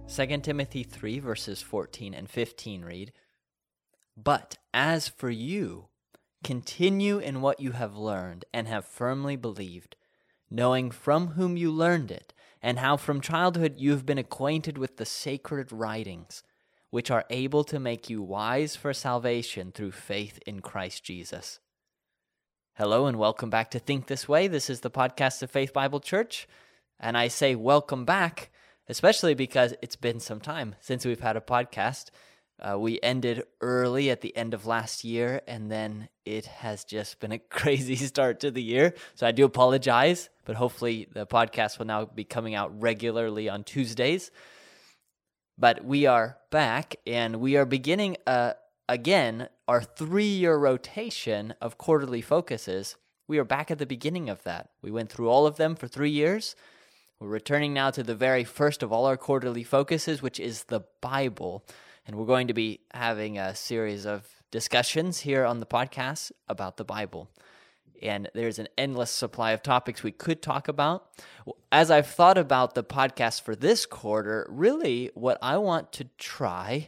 2 Timothy 3 verses 14 and 15 read, "But as for you, continue in what you have learned and have firmly believed, knowing from whom you learned it, and how from childhood you have been acquainted with the sacred writings, which are able to make you wise for salvation through faith in Christ Jesus." Hello and welcome back to Think This Way. This is the podcast of Faith Bible Church, and I say welcome back, especially because it's been some time since we've had a podcast. We ended early at the end of last year, and then it has just been a crazy start to the year. So I do apologize, but hopefully the podcast will now be coming out regularly on Tuesdays. But we are back, and we are beginning again our 3-year rotation of quarterly focuses. We are back at the beginning of that. We went through all of them for 3 years. We're returning now to the very first of all our quarterly focuses, which is the Bible. And we're going to be having a series of discussions here on the podcast about the Bible. And there's an endless supply of topics we could talk about. As I've thought about the podcast for this quarter, really what I want to try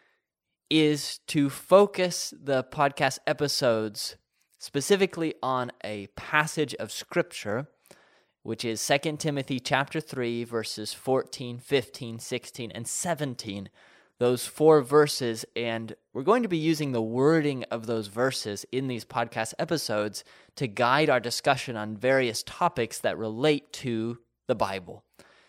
is to focus the podcast episodes specifically on a passage of Scripture, which is 2 Timothy chapter 3, verses 14, 15, 16, and 17. Those 4 verses, and we're going to be using the wording of those verses in these podcast episodes to guide our discussion on various topics that relate to the Bible.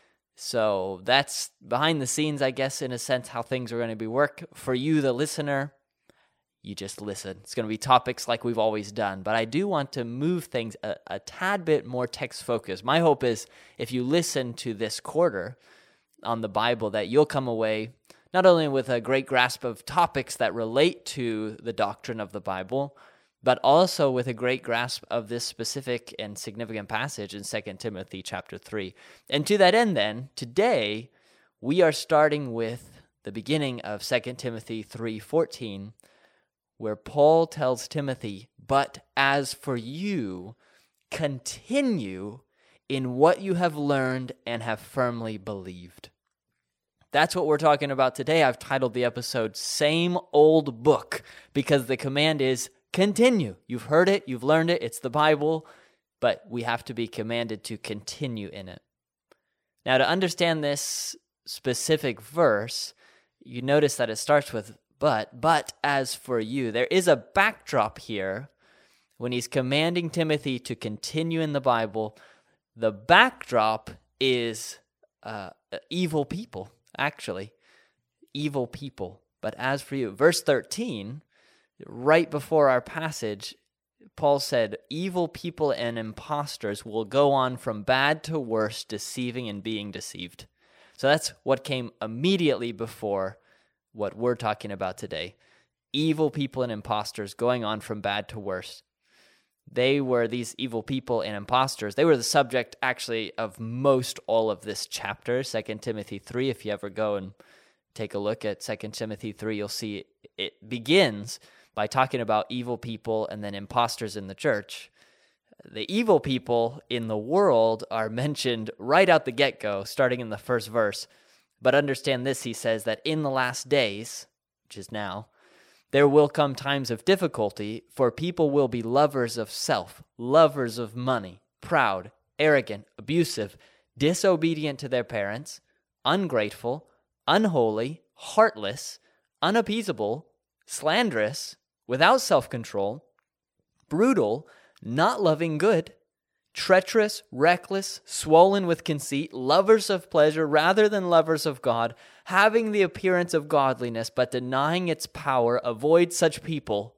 So that's behind the scenes, I guess, in a sense, how things are going to be work. For you, the listener, you just listen. It's going to be topics like we've always done, but I do want to move things a tad bit more text-focused. My hope is if you listen to this quarter on the Bible, that you'll come away not only with a great grasp of topics that relate to the doctrine of the Bible, but also with a great grasp of this specific and significant passage in 2 Timothy chapter 3. And to that end then, today, we are starting with the beginning of 2 Timothy 3:14, where Paul tells Timothy, "But as for you, continue in what you have learned and have firmly believed." That's what we're talking about today. I've titled the episode "Same Old Book" because the command is continue. You've heard it, you've learned it, it's the Bible, but we have to be commanded to continue in it. Now, to understand this specific verse, you notice that it starts with but as for you. There is a backdrop here when he's commanding Timothy to continue in the Bible. The backdrop is evil people. Actually, evil people. But as for you, verse 13, right before our passage, Paul said, "Evil people and impostors will go on from bad to worse, deceiving and being deceived." So that's what came immediately before what we're talking about today. Evil people and impostors going on from bad to worse. These evil people and impostors, they were the subject actually of most all of this chapter, 2 Timothy 3. If you ever go and take a look at 2 Timothy 3, you'll see it begins by talking about evil people and then impostors in the church. The evil people in the world are mentioned right out the get-go, starting in the first verse. But understand this, he says, that in the last days, which is now, there will come times of difficulty, for people will be lovers of self, lovers of money, proud, arrogant, abusive, disobedient to their parents, ungrateful, unholy, heartless, unappeasable, slanderous, without self-control, brutal, not loving good, treacherous, reckless, swollen with conceit, lovers of pleasure rather than lovers of God, having the appearance of godliness but denying its power. Avoid such people.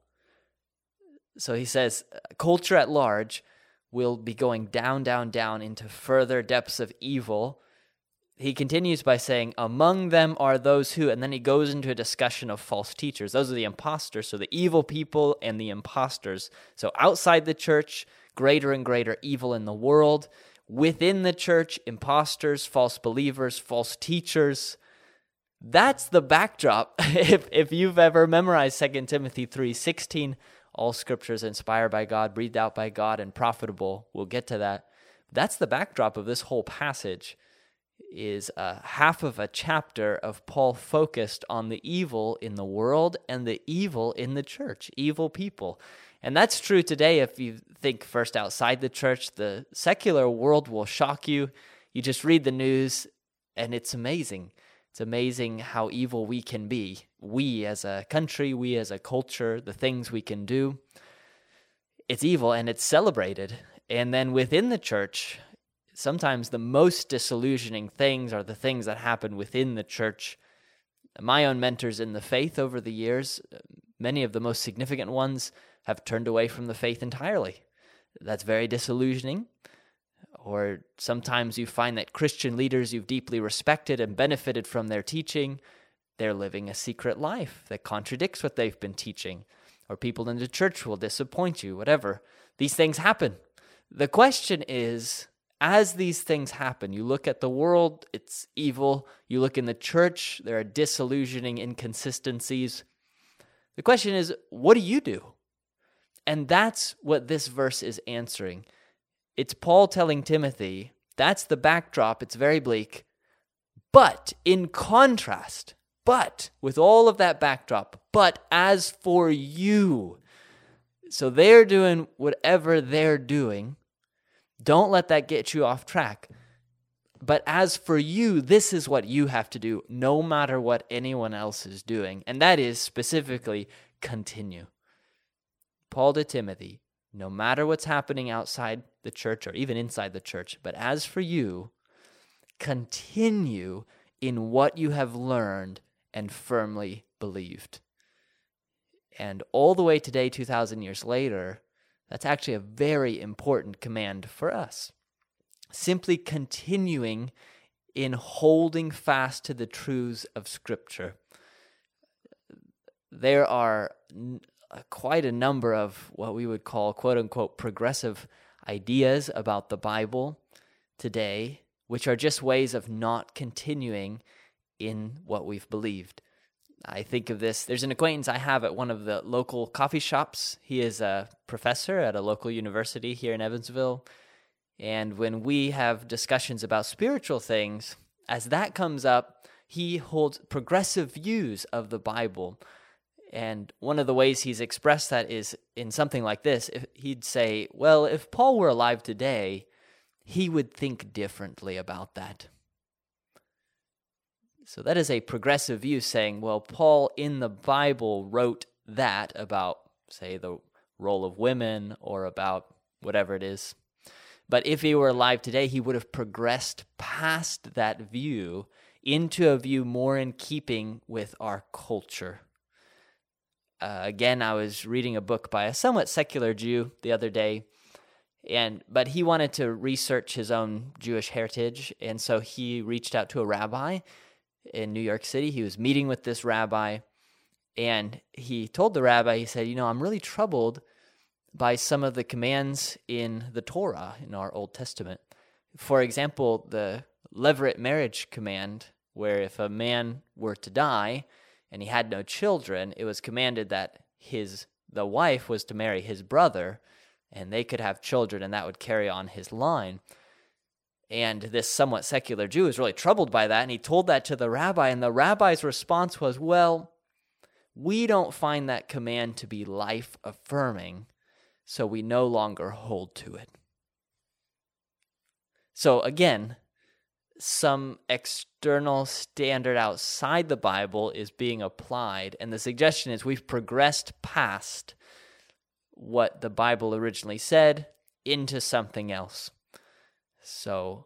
So he says, culture at large will be going down, down, down into further depths of evil. He continues by saying, among them are those who, and then he goes into a discussion of false teachers. Those are the imposters, so the evil people and the imposters. So outside the church, greater and greater evil in the world. Within the church, imposters, false believers, false teachers. That's the backdrop. If you've ever memorized 2 Timothy 3:16, all scripture is inspired by God, breathed out by God, and profitable. We'll get to that. That's the backdrop of this whole passage. is half of a chapter of Paul focused on the evil in the world and the evil in the church, evil people. And that's true today. If you think first outside the church, the secular world will shock you. You just read the news and it's amazing. It's amazing how evil we can be. We as a country, we as a culture, the things we can do. It's evil and it's celebrated. And then within the church, sometimes the most disillusioning things are the things that happen within the church. My own mentors in the faith over the years, many of the most significant ones have turned away from the faith entirely. That's very disillusioning. Or sometimes you find that Christian leaders you've deeply respected and benefited from their teaching, they're living a secret life that contradicts what they've been teaching. Or people in the church will disappoint you, whatever. These things happen. The question is, as these things happen, you look at the world, it's evil. You look in the church, there are disillusioning inconsistencies. The question is, what do you do? And that's what this verse is answering. It's Paul telling Timothy, that's the backdrop, it's very bleak. But in contrast, with all of that backdrop, but as for you, so they're doing whatever they're doing. Don't let that get you off track. But as for you, this is what you have to do, no matter what anyone else is doing. And that is specifically continue. Paul to Timothy, no matter what's happening outside the church or even inside the church, but as for you, continue in what you have learned and firmly believed. And all the way today, 2,000 years later, that's actually a very important command for us. Simply continuing in holding fast to the truths of Scripture. There are quite a number of what we would call quote-unquote progressive ideas about the Bible today, which are just ways of not continuing in what we've believed. I think of this, there's an acquaintance I have at one of the local coffee shops. He is a professor at a local university here in Evansville. And when we have discussions about spiritual things, as that comes up, he holds progressive views of the Bible. And one of the ways he's expressed that is in something like this. He'd say, well, if Paul were alive today, he would think differently about that. So that is a progressive view saying, well, Paul in the Bible wrote that about, say, the role of women or about whatever it is. But if he were alive today, he would have progressed past that view into a view more in keeping with our culture. Again, I was reading a book by a somewhat secular Jew the other day, but he wanted to research his own Jewish heritage, and so he reached out to a rabbi in New York City. He was meeting with this rabbi, and he told the rabbi, he said, I'm really troubled by some of the commands in the Torah, in our Old Testament. For example, the levirate marriage command, where if a man were to die and he had no children, it was commanded that the wife was to marry his brother, and they could have children, and that would carry on his line. And this somewhat secular Jew was really troubled by that, and he told that to the rabbi, and the rabbi's response was, well, we don't find that command to be life-affirming, so we no longer hold to it. So again, some external standard outside the Bible is being applied, and the suggestion is we've progressed past what the Bible originally said into something else. So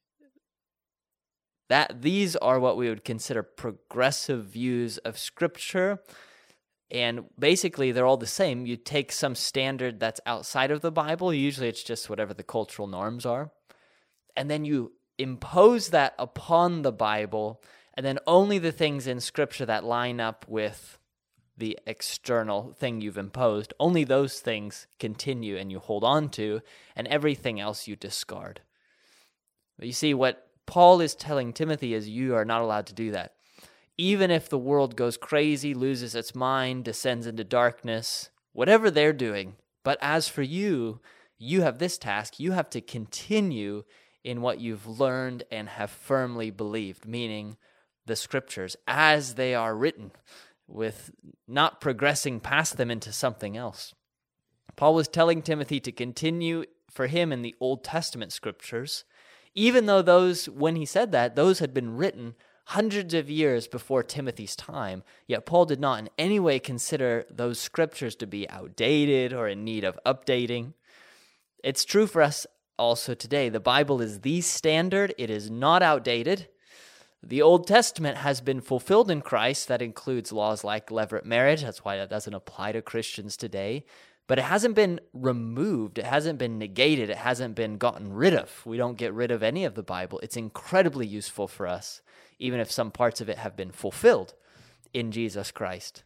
these are what we would consider progressive views of Scripture, and basically they're all the same. You take some standard that's outside of the Bible, usually it's just whatever the cultural norms are, and then you impose that upon the Bible, and then only the things in Scripture that line up with the external thing you've imposed, only those things continue and you hold on to, and everything else you discard. But you see, what Paul is telling Timothy is you are not allowed to do that. Even if the world goes crazy, loses its mind, descends into darkness, whatever they're doing. But as for you, you have this task. You have to continue in what you've learned and have firmly believed, meaning the scriptures as they are written, with not progressing past them into something else. Paul was telling Timothy to continue for him in the Old Testament scriptures, even though those, when he said that, those had been written hundreds of years before Timothy's time, yet Paul did not in any way consider those scriptures to be outdated or in need of updating. It's true for us also today. The Bible is the standard. It is not outdated. The Old Testament has been fulfilled in Christ. That includes laws like levirate marriage. That's why that doesn't apply to Christians today. But it hasn't been removed. It hasn't been negated. It hasn't been gotten rid of. We don't get rid of any of the Bible. It's incredibly useful for us, even if some parts of it have been fulfilled in Jesus Christ.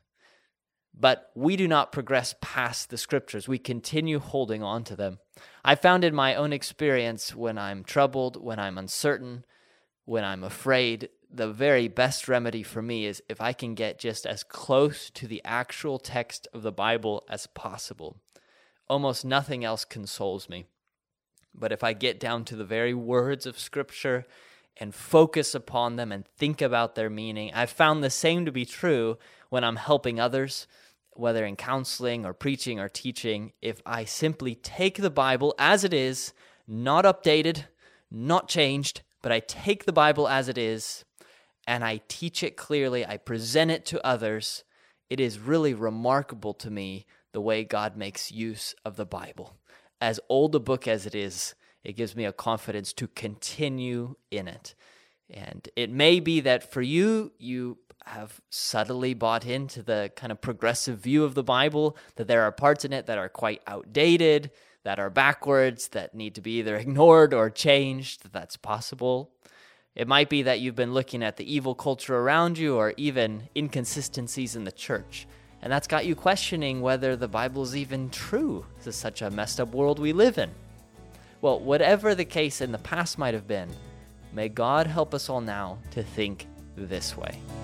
But we do not progress past the scriptures. We continue holding on to them. I found in my own experience, when I'm troubled, when I'm uncertain, when I'm afraid, the very best remedy for me is if I can get just as close to the actual text of the Bible as possible. Almost nothing else consoles me. But if I get down to the very words of Scripture and focus upon them and think about their meaning, I've found the same to be true when I'm helping others, whether in counseling or preaching or teaching. If I simply take the Bible as it is, not updated, not changed, but I take the Bible as it is, and I teach it clearly, I present it to others, it is really remarkable to me the way God makes use of the Bible. As old a book as it is, it gives me a confidence to continue in it. And it may be that for you, you have subtly bought into the kind of progressive view of the Bible, that there are parts in it that are quite outdated, that are backwards, that need to be either ignored or changed. That's possible. It might be that you've been looking at the evil culture around you or even inconsistencies in the church, and that's got you questioning whether the Bible is even true. This is such a messed up world we live in. Well, whatever the case in the past might have been, may God help us all now to think this way.